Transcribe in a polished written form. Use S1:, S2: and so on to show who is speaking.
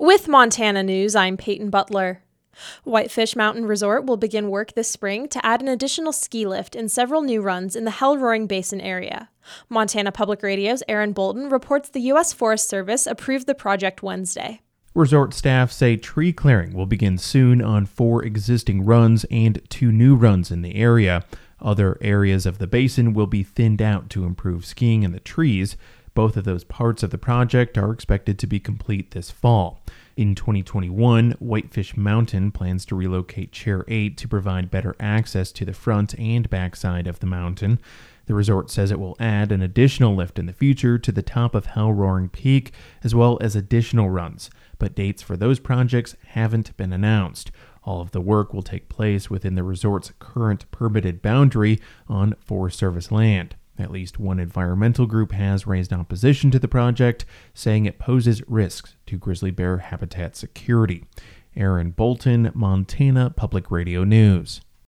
S1: With Montana News, I'm Peyton Butler. Whitefish Mountain Resort will begin work this spring to add an additional ski lift and several new runs in the Hell-Roaring Basin area. Montana Public Radio's Aaron Bolton reports the U.S. Forest Service approved the project Wednesday.
S2: Resort staff say tree clearing will begin soon on 4 existing runs and 2 new runs in the area. Other areas of the basin will be thinned out to improve skiing in the trees. Both of those parts of the project are expected to be complete this fall. In 2021, Whitefish Mountain plans to relocate Chair 8 to provide better access to the front and backside of the mountain. The resort says it will add an additional lift in the future to the top of Hell-Roaring Peak, as well as additional runs, but dates for those projects haven't been announced. All of the work will take place within the resort's current permitted boundary on Forest Service land. At least one environmental group has raised opposition to the project, saying it poses risks to grizzly bear habitat security. Aaron Bolton, Montana Public Radio News.